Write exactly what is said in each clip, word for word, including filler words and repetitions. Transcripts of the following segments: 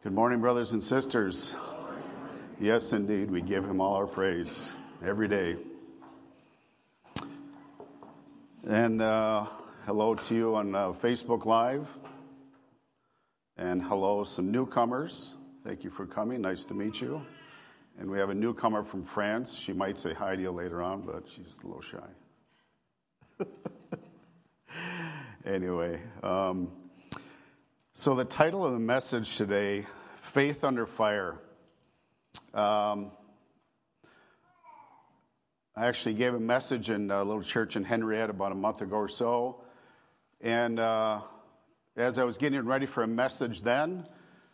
Good morning, brothers and sisters. Yes, indeed, we give him all our praise every day. And uh, hello to you on uh, Facebook Live. And hello, some newcomers. Thank you for coming. Nice to meet you. And we have a newcomer from France. She might say hi to you later on, but she's a little shy. Anyway, um, so the title of the message today, Faith Under Fire. Um, I actually gave a message in a little church in Henrietta about a month ago or so. And uh, as I was getting ready for a message then,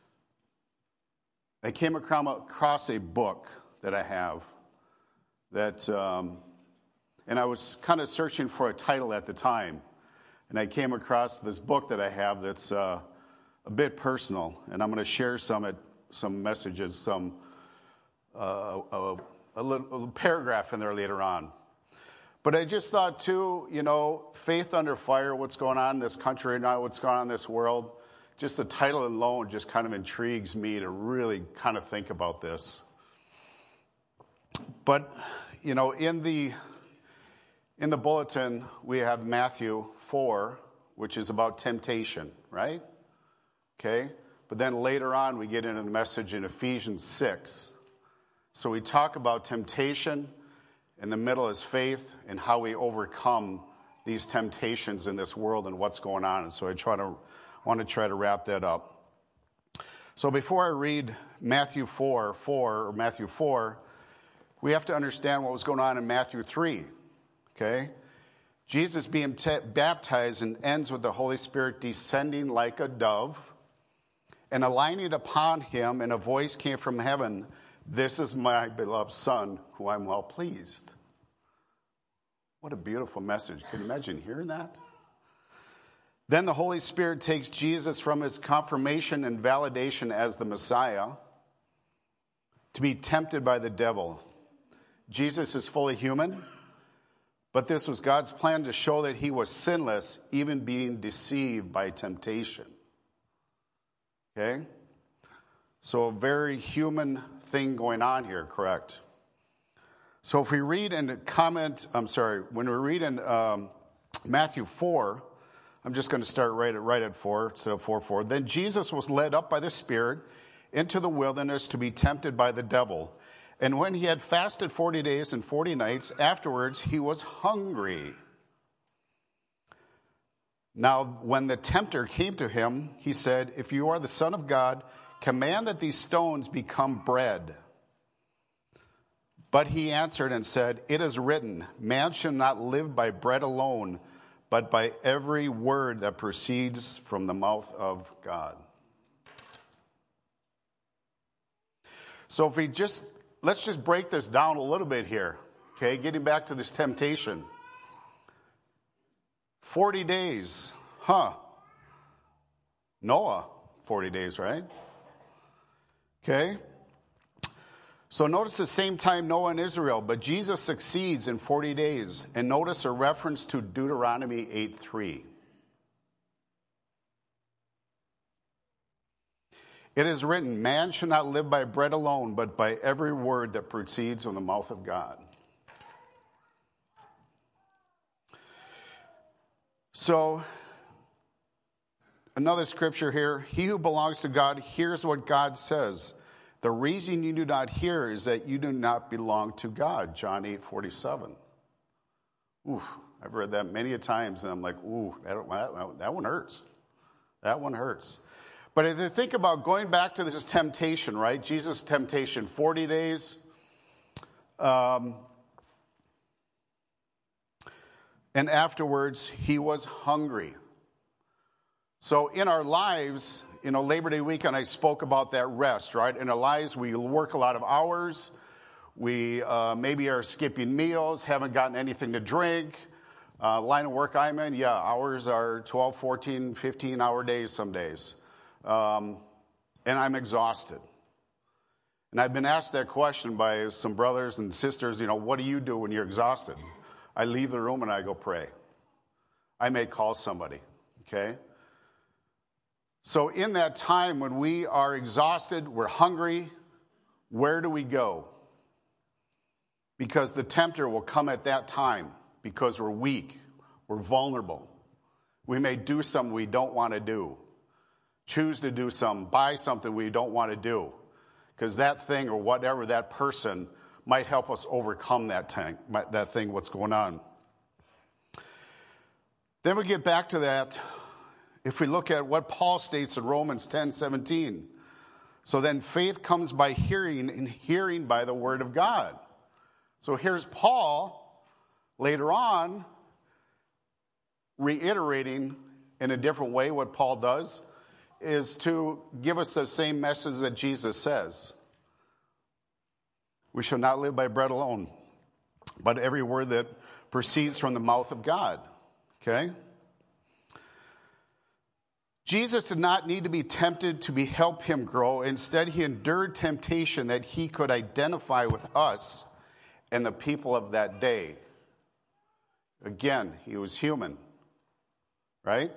I came across a book that I have that, um, and I was kind of searching for a title at the time. And I came across this book that I have that's uh, a bit personal, and I'm going to share some it, some messages, some uh, a, a, little, a little paragraph in there later on. But I just thought too, you know, faith under fire, what's going on in this country right now, what's going on in this world, just the title alone just kind of intrigues me to really kind of think about this. But, you know, in the in the bulletin, we have Matthew four, which is about temptation, right? Okay? But then later on, we get into the message in Ephesians six. So we talk about temptation. In the middle is faith and how we overcome these temptations in this world and what's going on. And so I try to want to try to wrap that up. So before I read Matthew four, four, or Matthew four, we have to understand what was going on in Matthew three. Okay? Jesus being t- baptized and ends with the Holy Spirit descending like a dove and aligning upon him, and a voice came from heaven, "This is my beloved Son, who I'm well pleased." What a beautiful message. Can you imagine hearing that? Then the Holy Spirit takes Jesus from his confirmation and validation as the Messiah to be tempted by the devil. Jesus is fully human, but this was God's plan to show that he was sinless, even being deceived by temptation. Okay? So a very human thing going on here, correct? So if we read and comment, I'm sorry, when we read in um, Matthew four, I'm just going to start right at, right at four, instead of four, four. Then Jesus was led up by the Spirit into the wilderness to be tempted by the devil. And when he had fasted forty days and forty nights, afterwards he was hungry. Now, when the tempter came to him, he said, "If you are the Son of God, command that these stones become bread." But he answered and said, "It is written, man shall not live by bread alone, but by every word that proceeds from the mouth of God." So if we just, let's just break this down a little bit here, okay? Getting back to this temptation. forty days, huh? Noah, forty days, right? Okay. So notice the same time Noah and Israel, but Jesus succeeds in forty days. And notice a reference to Deuteronomy eight three. It is written, man shall not live by bread alone, but by every word that proceeds from the mouth of God. So, another scripture here, he who belongs to God hears what God says. The reason you do not hear is that you do not belong to God, John eight forty-seven. Oof, I've read that many a times, and I'm like, ooh, that, that, that one hurts. That one hurts. But if you think about going back to this temptation, right? Jesus' temptation, forty days. Um, and afterwards, he was hungry. So in our lives, you know, Labor Day weekend, I spoke about that rest, right? In our lives, we work a lot of hours. We uh, maybe are skipping meals, haven't gotten anything to drink. Uh, line of work I'm in, yeah, hours are twelve, fourteen, fifteen hour days some days. Um, and I'm exhausted. And I've been asked that question by some brothers and sisters, you know, what do you do when you're exhausted? I leave the room and I go pray. I may call somebody, okay? So in that time when we are exhausted, we're hungry, where do we go? Because the tempter will come at that time because we're weak, we're vulnerable. We may do something we don't want to do. Choose to do something, buy something we don't want to do. Because that thing or whatever, that person might help us overcome that thing, that thing, what's going on. Then we get back to that, if we look at what Paul states in Romans ten seventeen. So then faith comes by hearing, and hearing by the word of God. So here's Paul, later on, reiterating in a different way what Paul does, is to give us the same message that Jesus says. We shall not live by bread alone, but every word that proceeds from the mouth of God. Okay? Jesus did not need to be tempted to be help him grow. Instead, he endured temptation that he could identify with us and the people of that day. Again, he was human, right?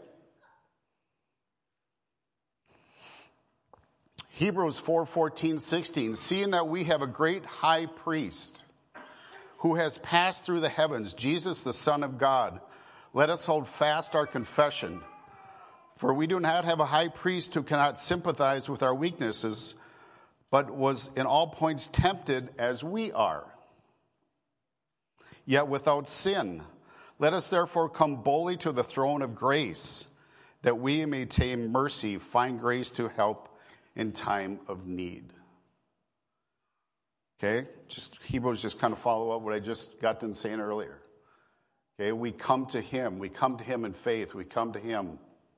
Hebrews four fourteen, sixteen, seeing that we have a great high priest who has passed through the heavens, Jesus, the Son of God, let us hold fast our confession. For we do not have a high priest who cannot sympathize with our weaknesses, but was in all points tempted as we are, yet without sin. Let us therefore come boldly to the throne of grace, that we may obtain mercy, find grace to help in time of need. Okay, just Hebrews just kind of follow up what I just got done saying earlier. Okay, we come to him. We come to him in faith. We come to him.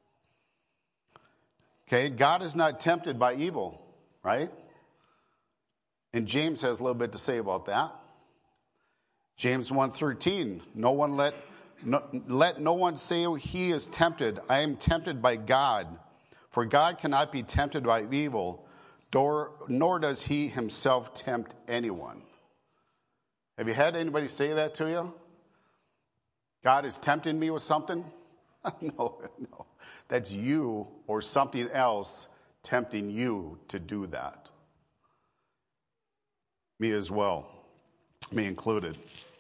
Okay, God is not tempted by evil, right? And James has a little bit to say about that. James one thirteen, no one let no, let no one say he is tempted. I am tempted by God. For God cannot be tempted by evil, nor, nor does he himself tempt anyone. Have you had anybody say that to you? God is tempting me with something? no, no. That's you or something else tempting you to do that. Me as well. Me included.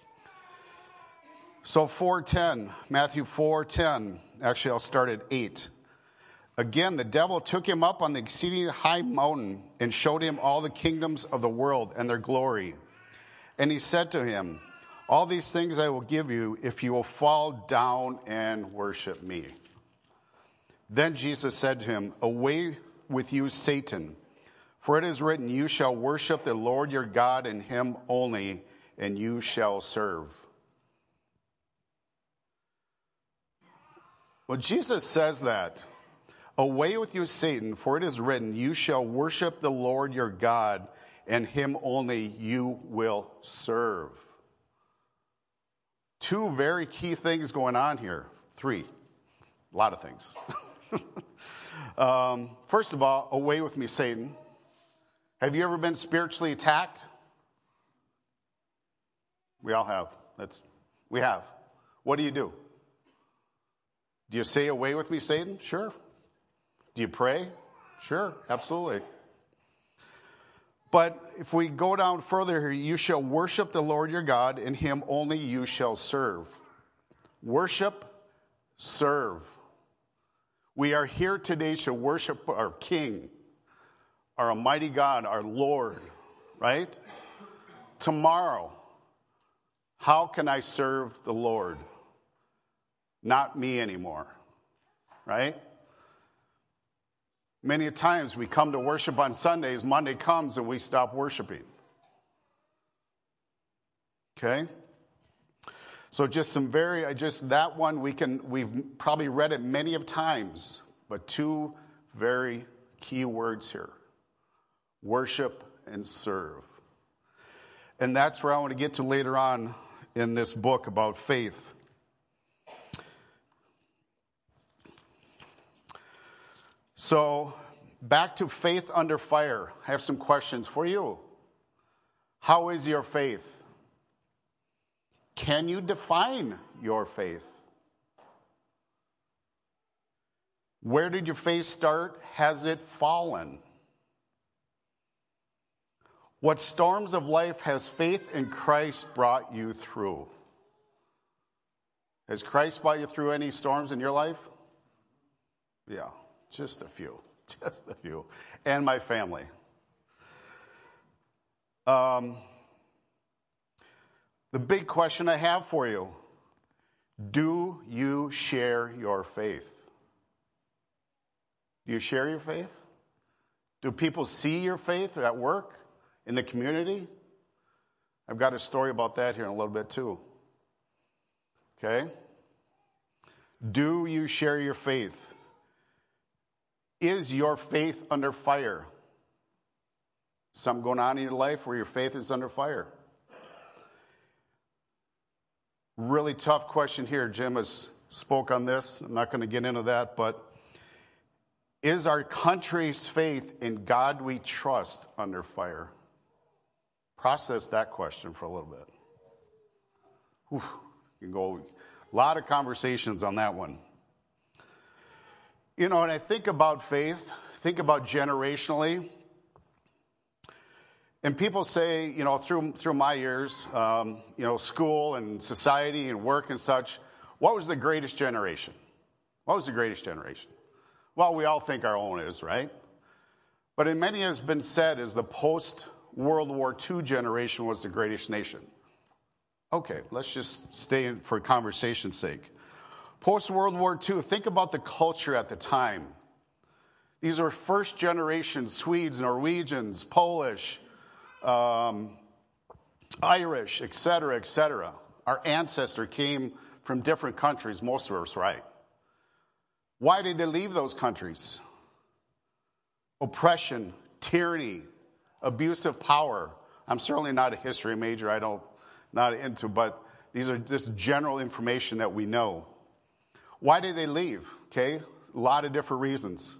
So four ten, Matthew four ten. Actually, I'll start at eight. Again, the devil took him up on the exceeding high mountain and showed him all the kingdoms of the world and their glory. And he said to him, all these things I will give you if you will fall down and worship me. Then Jesus said to him, away with you, Satan, for it is written, you shall worship the Lord your God and him only, and you shall serve. Well, Jesus says that. Away with you, Satan, for it is written, you shall worship the Lord your God, and him only you will serve. Two very key things going on here. Three. A lot of things. um, first of all, away with me, Satan. Have you ever been spiritually attacked? We all have. That's, we have. What do you do? Do you say, away with me, Satan? Sure. Do you pray? Sure, absolutely. But if we go down further here, you shall worship the Lord your God, and him only you shall serve. Worship, serve. We are here today to worship our King, our Almighty God, our Lord, right? Tomorrow, how can I serve the Lord? Not me anymore, right? Many times we come to worship on Sundays, Monday comes and we stop worshiping. Okay? So just some very, I just, that one we can, we've probably read it many of times, but two very key words here. Worship and serve. And that's where I want to get to later on in this book about faith. So, back to faith under fire. I have some questions for you. How is your faith? Can you define your faith? Where did your faith start? Has it fallen? What storms of life has faith in Christ brought you through? Has Christ brought you through any storms in your life? Yeah, just a few. Just a few. And my family. Um, the big question I have for you, do you share your faith? Do you share your faith? Do people see your faith at work, in the community? I've got a story about that here in a little bit too. Okay? Do you share your faith? Is your faith under fire? Something going on in your life where your faith is under fire? Really tough question here. Jim has spoke on this. I'm not going to get into that, but is our country's faith in God we trust under fire? Process that question for a little bit. Whew, you can go a lot of conversations on that one. You know, when I think about faith, think about generationally. And people say, you know, through through my years, um, you know, school and society and work and such, what was the greatest generation? What was the greatest generation? Well, we all think our own is, right? But in many has been said is the post-World War Two generation was the greatest nation. Okay, let's just stay in for conversation's sake. Post-World War Two, think about the culture at the time. These are first generation Swedes, Norwegians, Polish, um, Irish, et cetera, et cetera. Our ancestor came from different countries, most of us, right? Why did they leave those countries? Oppression, tyranny, abuse of power. I'm certainly not a history major. I don't, not into, but these are just general information that we know. Why did they leave? Okay, a lot of different reasons.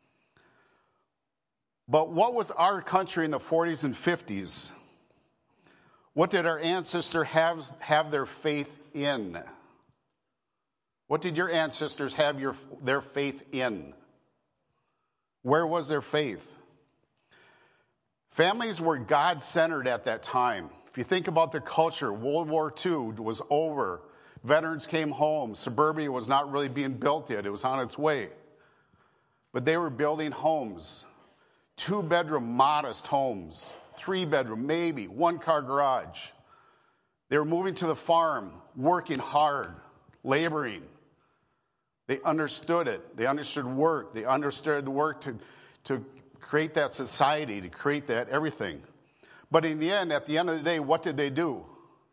But what was our country in the forties and fifties? What did our ancestors have, have their faith in? What did your ancestors have your, their faith in? Where was their faith? Families were God-centered at that time. If you think about the culture, World War Two was over. Veterans came home. Suburbia was not really being built yet. It was on its way. But they were building homes. Two-bedroom, modest homes. Three-bedroom, maybe. One-car garage. They were moving to the farm, working hard, laboring. They understood it. They understood work. They understood work to, to create that society, to create that everything. But in the end, at the end of the day, what did they do?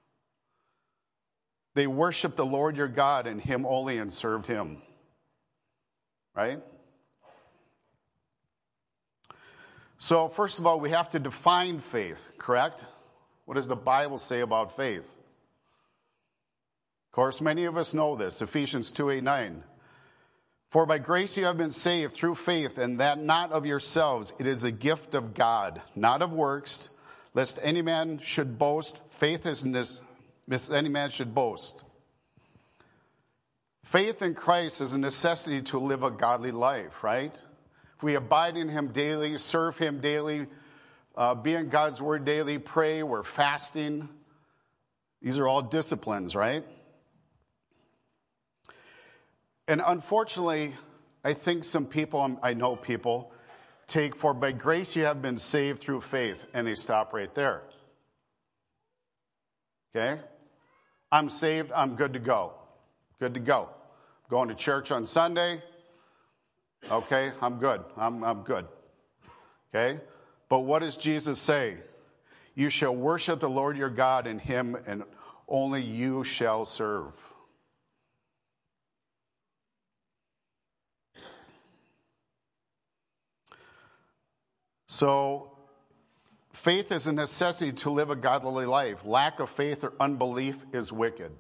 They worshiped the Lord your God and him only and served him. Right? So first of all, we have to define faith, correct? What does the Bible say about faith? Of course, many of us know this, Ephesians two, eight, nine. For by grace you have been saved through faith, and that not of yourselves. It is a gift of God, not of works, lest any man should boast. Faith is in this, lest any man should boast. Faith in Christ is a necessity to live a godly life, right? If we abide in him daily, serve him daily, uh, be in God's word daily, pray, we're fasting. These are all disciplines, right? And unfortunately, I think some people, I know people, take for by grace you have been saved through faith, and they stop right there. Okay? I'm saved, I'm good to go. Good to go. Going to church on Sunday. Okay, I'm good. I'm, I'm good. Okay? But what does Jesus say? You shall worship the Lord your God, and him and only you shall serve. So, faith is a necessity to live a godly life. Lack of faith or unbelief is wicked.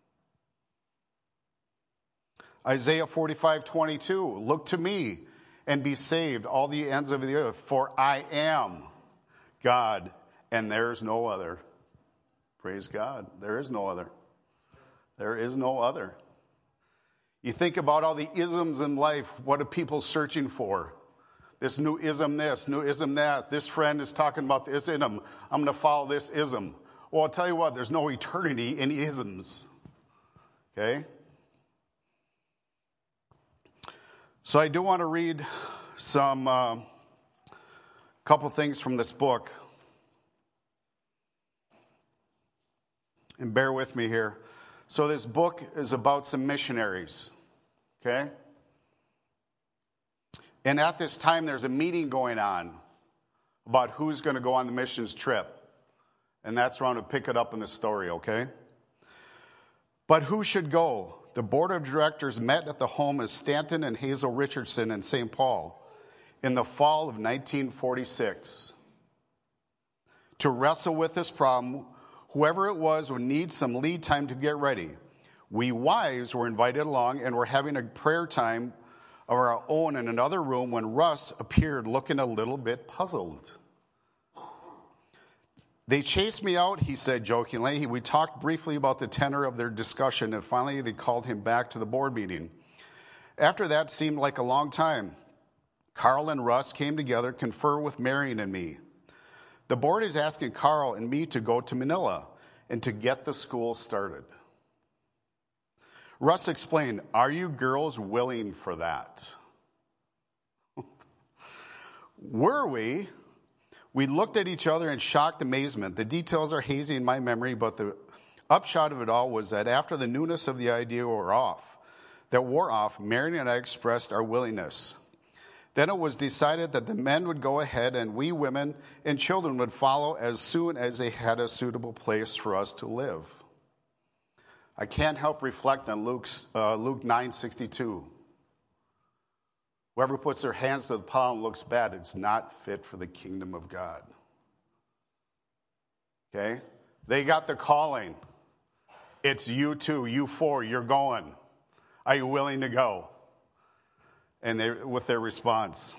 Isaiah forty-five, twenty-two, look to me and be saved, all the ends of the earth, for I am God and there is no other. Praise God. There is no other. There is no other. You think about all the isms in life. What are people searching for? This new ism this, new ism that. This friend is talking about this ism. I'm going to follow this ism. Well, I'll tell you what, there's no eternity in isms. Okay? So I do want to read some uh, couple things from this book. And bear with me here. So this book is about some missionaries. Okay? And at this time, there's a meeting going on about who's going to go on the missions trip. And that's where I'm going to pick it up in the story, okay? But who should go? The board of directors met at the home of Stanton and Hazel Richardson in Saint Paul in the fall of nineteen forty-six. To wrestle with this problem, whoever it was would need some lead time to get ready. We wives were invited along and were having a prayer time of our own in another room when Russ appeared looking a little bit puzzled. They chased me out, he said jokingly. We talked briefly about the tenor of their discussion, and finally they called him back to the board meeting. After that seemed like a long time. Carl and Russ came together, confer with Marion and me. The board is asking Carl and me to go to Manila and to get the school started. Russ explained, "Are you girls willing for that?" Were we? We looked at each other in shocked amazement. The details are hazy in my memory, but the upshot of it all was that after the newness of the idea wore off, that wore off, Marion and I expressed our willingness. Then it was decided that the men would go ahead and we women and children would follow as soon as they had a suitable place for us to live. I can't help reflect on Luke's, uh, Luke nine sixty-two. Whoever puts their hands to the plow and looks bad, it's not fit for the kingdom of God. Okay? They got the calling. It's you two, you four, you're going. Are you willing to go? And they, with their response.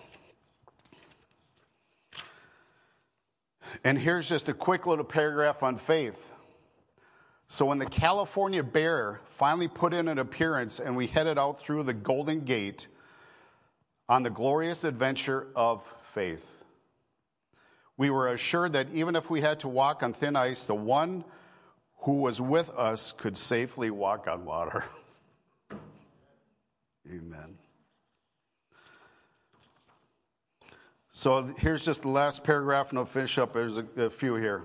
And here's just a quick little paragraph on faith. So when the California Bear finally put in an appearance and we headed out through the Golden Gate on the glorious adventure of faith, we were assured that even if we had to walk on thin ice, the one who was with us could safely walk on water. Amen. So here's just the last paragraph, and I'll finish up. There's a, a few here.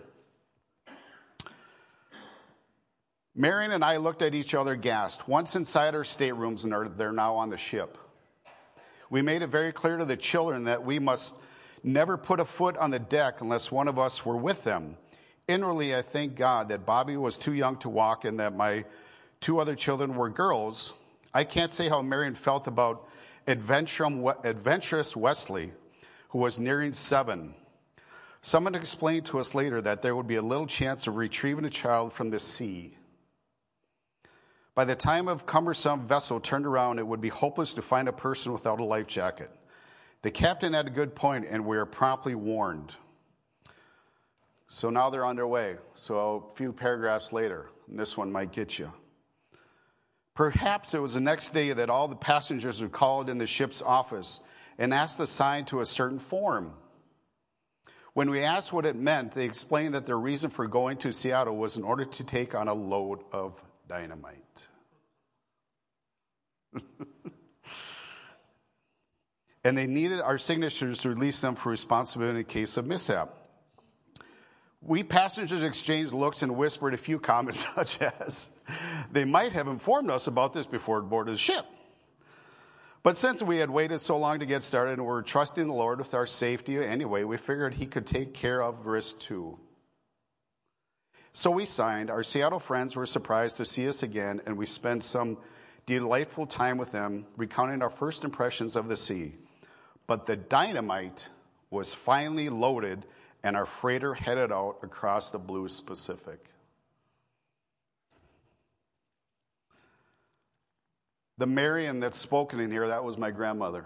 Marion and I looked at each other gasped. Once inside our staterooms, and are, they're now on the ship. We made it very clear to the children that we must never put a foot on the deck unless one of us were with them. Inwardly, I thank God that Bobby was too young to walk and that my two other children were girls. I can't say how Marion felt about adventurous Wesley, who was nearing seven. Someone explained to us later that there would be a little chance of retrieving a child from the sea. By the time a cumbersome vessel turned around, it would be hopeless to find a person without a life jacket. The captain had a good point, and we were promptly warned. So now they're underway. So a few paragraphs later, and this one might get you. Perhaps it was the next day that all the passengers were called in the ship's office and asked to sign to a certain form. When we asked what it meant, they explained that their reason for going to Seattle was in order to take on a load of dynamite. And they needed our signatures to release them for responsibility in case of mishap. We passengers exchanged looks and whispered a few comments such as, they might have informed us about this before board of the ship. But since we had waited so long to get started and were trusting the Lord with our safety anyway, we figured he could take care of risk too. So we signed. Our Seattle friends were surprised to see us again, and we spent some delightful time with them, recounting our first impressions of the sea. But the dynamite was finally loaded, and our freighter headed out across the blue Pacific. The Marion that's spoken in here, that was my grandmother.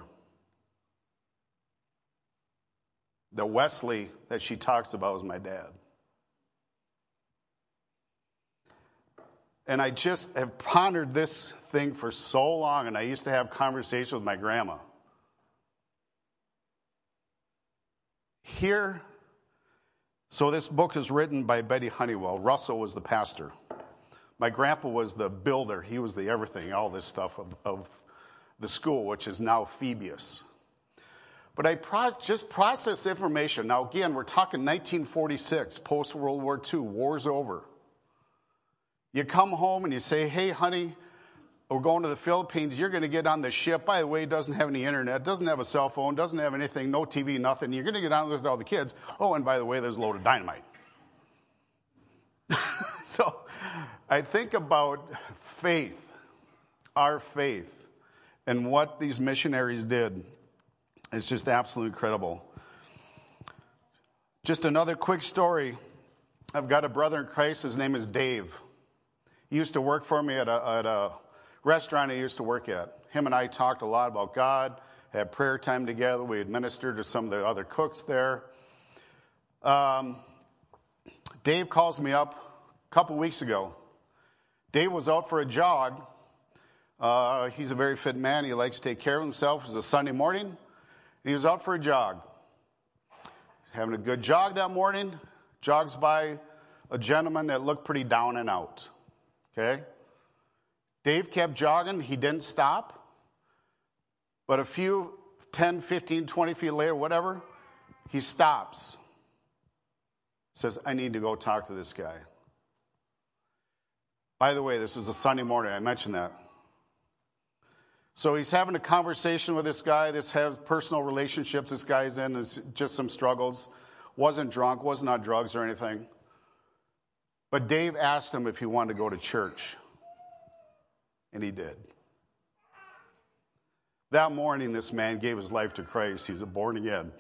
The Wesley that she talks about was my dad. And I just have pondered this thing for so long, and I used to have conversations with my grandma. Here, so this book is written by Betty Honeywell. Russell was the pastor. My grandpa was the builder. He was the everything, all this stuff of, of the school, which is now Phoebus. But I pro- just process information. Now, again, we're talking nineteen forty-six, post-World War Two, war's over. You come home and you say, hey, honey, we're going to the Philippines. You're going to get on the ship. By the way, it doesn't have any internet, doesn't have a cell phone, doesn't have anything, no T V, nothing. You're going to get on with all the kids. Oh, and by the way, there's a load of dynamite. So I think about faith, our faith, and what these missionaries did. It's just absolutely incredible. Just another quick story. I've got a brother in Christ. His name is Dave. He used to work for me at a, at a restaurant I used to work at. Him and I talked a lot about God, had prayer time together. We administered to some of the other cooks there. Um, Dave calls me up a couple weeks ago. Dave was out for a jog. Uh, he's a very fit man. He likes to take care of himself. It was a Sunday morning. He was out for a jog. He's having a good jog that morning. Jogs by a gentleman that looked pretty down and out. Okay? Dave kept jogging. He didn't stop. But a few, ten, fifteen, twenty feet later, whatever, he stops. Says, I need to go talk to this guy. By the way, this was a Sunday morning. I mentioned that. So he's having a conversation with this guy. This has personal relationships this guy's in. It's just some struggles. Wasn't drunk, wasn't on drugs or anything. But Dave asked him if he wanted to go to church. And he did. That morning, this man gave his life to Christ. He's a born again.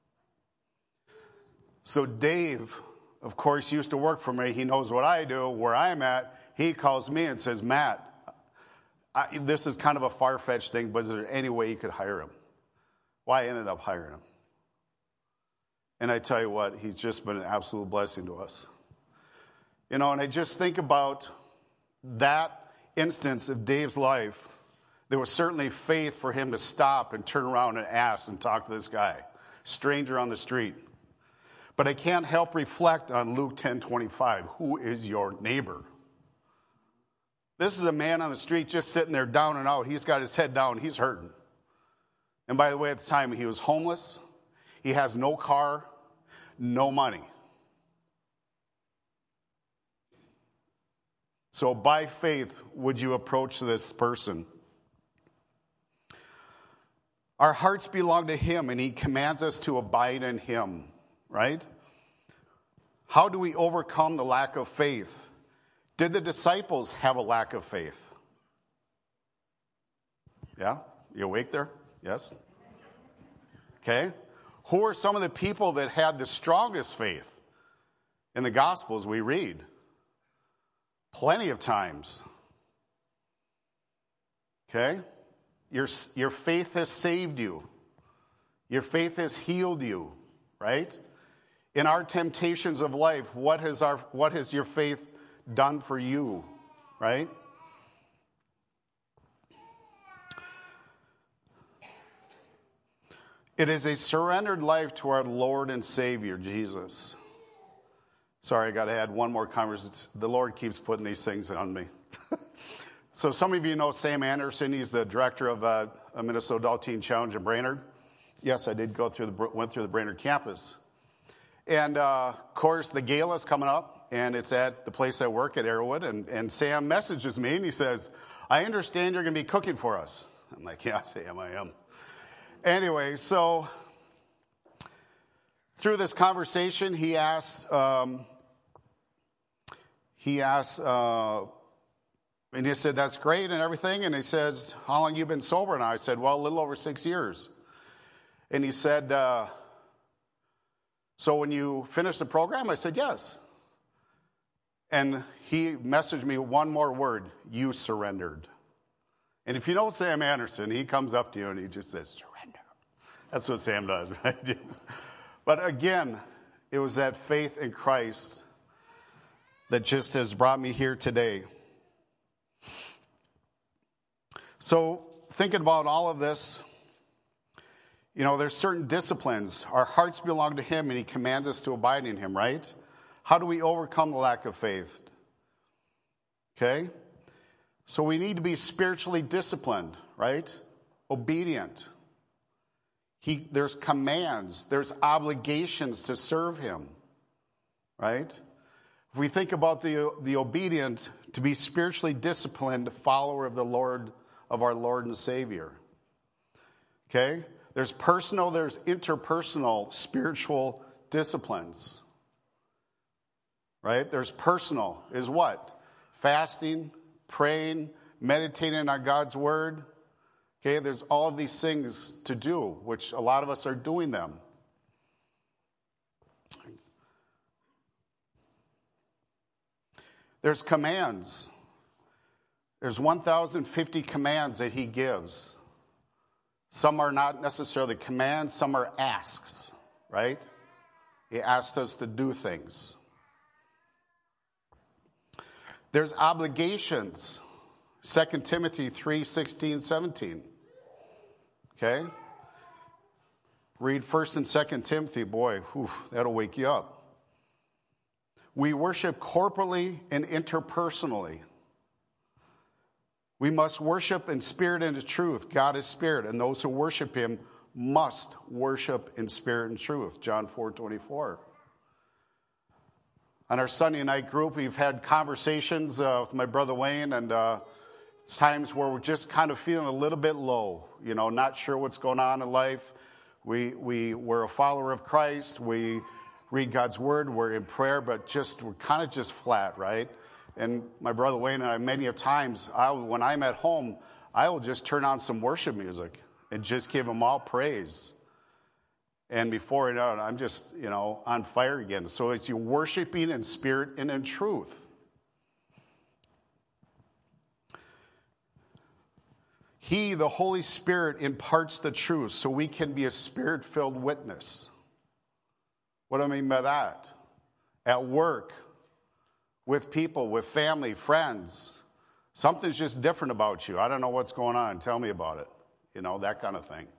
So Dave, of course, used to work for me. He knows what I do, where I'm at. He calls me and says, Matt, I, this is kind of a far-fetched thing, but is there any way you could hire him? Well, I ended up hiring him. And I tell you what, he's just been an absolute blessing to us. You know, and I just think about that instance of Dave's life. There was certainly faith for him to stop and turn around and ask and talk to this guy, stranger on the street. But I can't help reflect on Luke ten twenty-five. Who is your neighbor? This is a man on the street just sitting there down and out. He's got his head down. He's hurting. And by the way, at the time, he was homeless. He has no car, no money. So by faith, would you approach this person? Our hearts belong to him, and he commands us to abide in him, right? How do we overcome the lack of faith? Did the disciples have a lack of faith? Yeah? You awake there? Yes? Okay. Who are some of the people that had the strongest faith? In the Gospels we read plenty of times. Okay? Your, your faith has saved you. Your faith has healed you, right? In our temptations of life, what has our what has your faith done for you, right? It is a surrendered life to our Lord and Savior, Jesus. Sorry, I got to add one more conversation. The Lord keeps putting these things on me. So some of you know Sam Anderson. He's the director of uh, a Minnesota Adult Teen Challenge in Brainerd. Yes, I did go through the went through the Brainerd campus. And, uh, of course, the gala is coming up, and it's at the place I work at Arrowwood. And, and Sam messages me, and he says, I understand you're going to be cooking for us. I'm like, yeah, Sam, I am. Anyway, so through this conversation, he asks, um, he asks, uh, and he said, that's great and everything. And he says, how long have you been sober now? I said, well, a little over six years. And he said, uh, so when you finish the program? I said, yes. And he messaged me one more word, you surrendered. And if you know Sam Anderson, he comes up to you and he just says, surrender. That's what Sam does, right? But again, it was that faith in Christ that just has brought me here today. So thinking about all of this, you know, there's certain disciplines. Our hearts belong to him, and he commands us to abide in him, right? How do we overcome the lack of faith? Okay? So we need to be spiritually disciplined, right? Obedient. He, there's commands. There's obligations to serve him, right? If we think about the, the obedient, to be spiritually disciplined follower of the Lord, of our Lord and Savior. Okay? There's personal, there's interpersonal spiritual disciplines. Right? There's personal is what? Fasting, praying, meditating on God's word. Okay? There's all of these things to do, which a lot of us are doing them. There's commands. There's one thousand fifty commands that he gives. Some are not necessarily commands, some are asks, right? He asks us to do things. There's obligations. Second Timothy three, sixteen, seventeen. Okay? Read First and Second Timothy. Boy, whew, that'll wake you up. We worship corporately and interpersonally. We must worship in spirit and in truth. God is spirit, and those who worship him must worship in spirit and truth. John four twenty-four. On our Sunday night group, we've had conversations uh, with my brother Wayne, and uh, times where we're just kind of feeling a little bit low, you know, not sure what's going on in life. We, we, we're a follower of Christ. We read God's word. We're in prayer, but just we're kind of just flat, right? And my brother Wayne and I, many a times, I, when I'm at home, I will just turn on some worship music and just give him all praise. And before you know it, I'm just, you know, on fire again. So it's you worshiping in spirit and in truth. He, the Holy Spirit, imparts the truth so we can be a spirit-filled witness. What do I mean by that? At work, with people, with family, friends. Something's just different about you. I don't know what's going on. Tell me about it. You know, that kind of thing.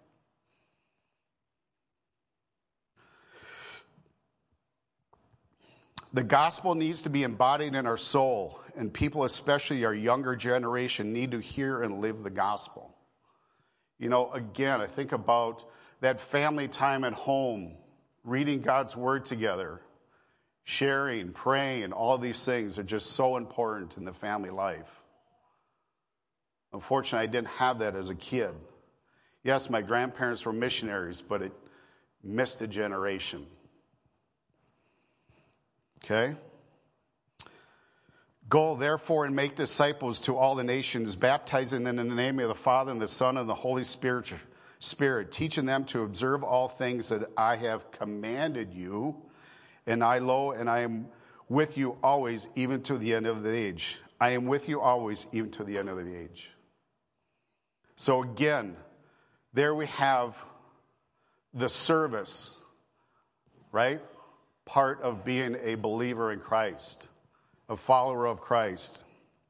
The gospel needs to be embodied in our soul, and people, especially our younger generation, need to hear and live the gospel. You know, again, I think about that family time at home, reading God's word together, sharing, praying, all these things are just so important in the family life. Unfortunately, I didn't have that as a kid. Yes, my grandparents were missionaries, but it missed a generation. Okay? Go, therefore, and make disciples to all the nations, baptizing them in the name of the Father and the Son and the Holy Spirit, Spirit, teaching them to observe all things that I have commanded you. And I, lo, and I am with you always, even to the end of the age. I am with you always, even to the end of the age. So again, there we have the service, right? Part of being a believer in Christ, a follower of Christ.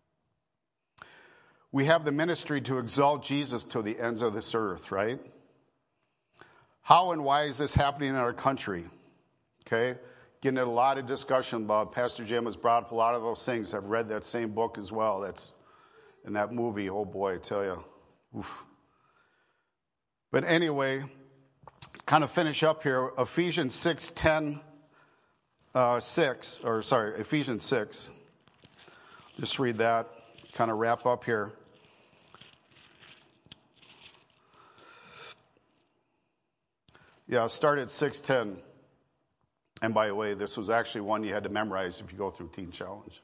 We have the ministry to exalt Jesus to the ends of this earth, right? How and why is this happening in our country? Okay? Getting a lot of discussion about. Pastor Jim has brought up a lot of those things. I've read that same book as well. That's in that movie. Oh boy, I tell you. Oof. But anyway, kind of finish up here. Ephesians six ten, uh, six, or sorry, Ephesians six. Just read that. Kind of wrap up here. Yeah, I'll start at six ten. And by the way, this was actually one you had to memorize if you go through Teen Challenge.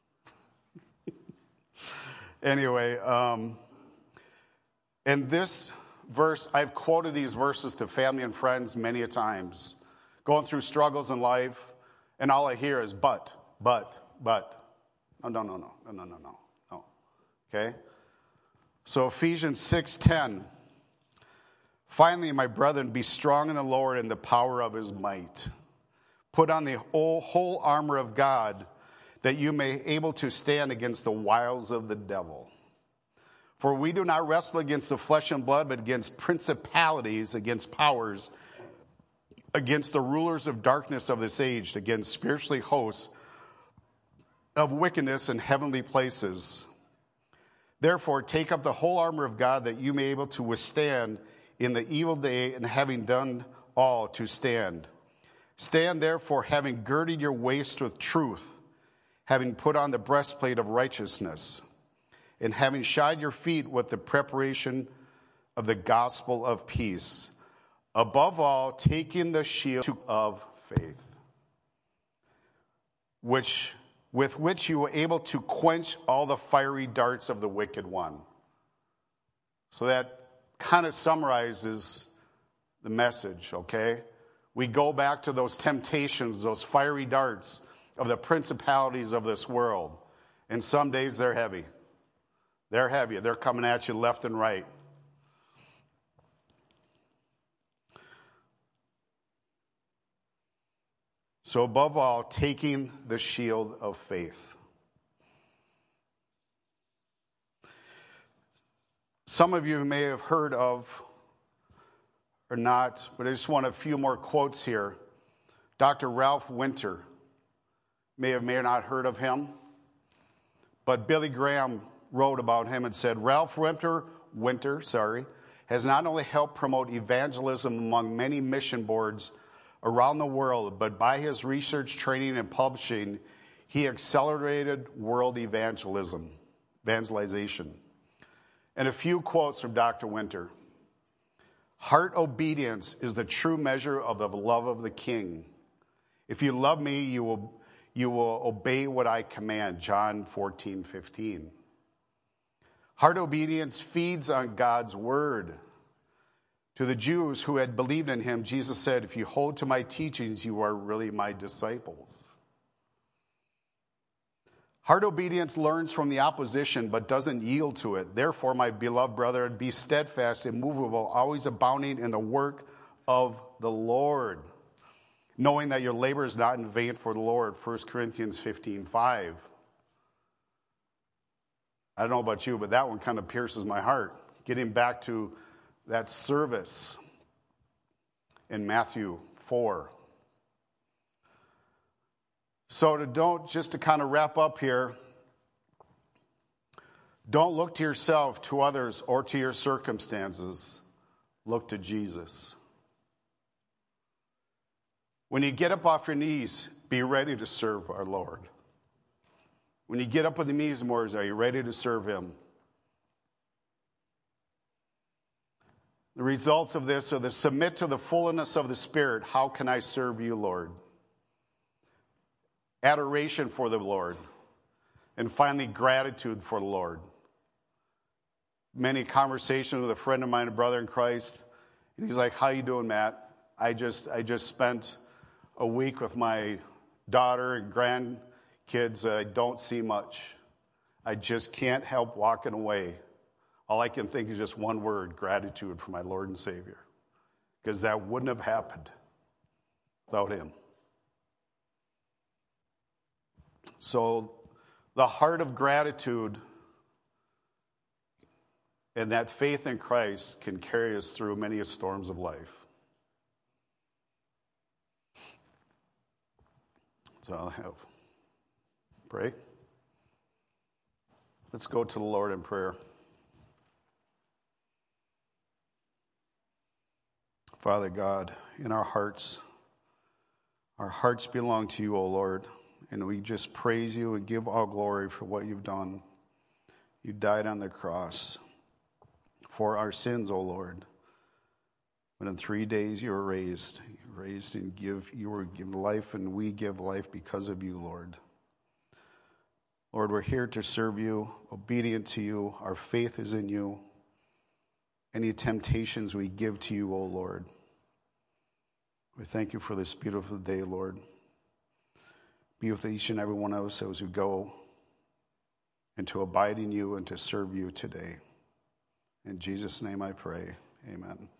Anyway, um, in this verse, I've quoted these verses to family and friends many a times, going through struggles in life, and all I hear is but, but, but. No, no, no, no, no, no, no, no, no. Okay? So Ephesians six ten. Finally, my brethren, be strong in the Lord and the power of his might. Put on the whole, whole armor of God, that you may be able to stand against the wiles of the devil. For we do not wrestle against the flesh and blood, but against principalities, against powers, against the rulers of darkness of this age, against spiritually hosts of wickedness in heavenly places. Therefore, take up the whole armor of God, that you may be able to withstand in the evil day, and having done all, to stand. Stand therefore, having girded your waist with truth, having put on the breastplate of righteousness, and having shod your feet with the preparation of the gospel of peace. Above all, taking the shield of faith, which with which you were able to quench all the fiery darts of the wicked one. So that kind of summarizes the message, okay? We go back to those temptations, those fiery darts of the principalities of this world. And some days they're heavy. They're heavy. They're coming at you left and right. So above all, taking the shield of faith. Some of you may have heard of, or not, but I just want a few more quotes here. Doctor Ralph Winter, may have may have not heard of him, but Billy Graham wrote about him and said, Ralph Winter, Winter, sorry, has not only helped promote evangelism among many mission boards around the world, but by his research, training, and publishing, he accelerated world evangelism, evangelization. And a few quotes from Doctor Winter. Heart obedience is the true measure of the love of the King. If you love me, you will, you will obey what I command, John fourteen fifteen. Heart obedience feeds on God's word. To the Jews who had believed in him, Jesus said, if you hold to my teachings, you are really my disciples. Heart obedience learns from the opposition, but doesn't yield to it. Therefore, my beloved brethren, be steadfast, immovable, always abounding in the work of the Lord, knowing that your labor is not in vain for the Lord, First Corinthians fifteen five. I don't know about you, but that one kind of pierces my heart. Getting back to that service in Matthew four. So to don't, just to kind of wrap up here, don't look to yourself, to others, or to your circumstances. Look to Jesus. When you get up off your knees, be ready to serve our Lord. When you get up on the knees, more, are you ready to serve him? The results of this are to submit to the fullness of the Spirit. How can I serve you, Lord? Adoration for the Lord. And finally, gratitude for the Lord. Many conversations with a friend of mine, a brother in Christ, and he's like, how you doing, Matt? I just I just spent a week with my daughter and grandkids that I don't see much. I just can't help walking away. All I can think is just one word, gratitude for my Lord and Savior. Because that wouldn't have happened without him. So the heart of gratitude and that faith in Christ can carry us through many storms of life. So I'll have pray. Let's go to the Lord in prayer. Father God, in our hearts, our hearts belong to you, O Lord, and we just praise you and give all glory for what you've done. You died on the cross for our sins, O Lord. But in three days you were raised, you were raised and give you were given life, and we give life because of you, Lord. Lord, we're here to serve you, obedient to you. Our faith is in you. Any temptations we give to you, O Lord. We thank you for this beautiful day, Lord. Be with each and every one of us as we go and to abide in you and to serve you today. In Jesus' name I pray. Amen.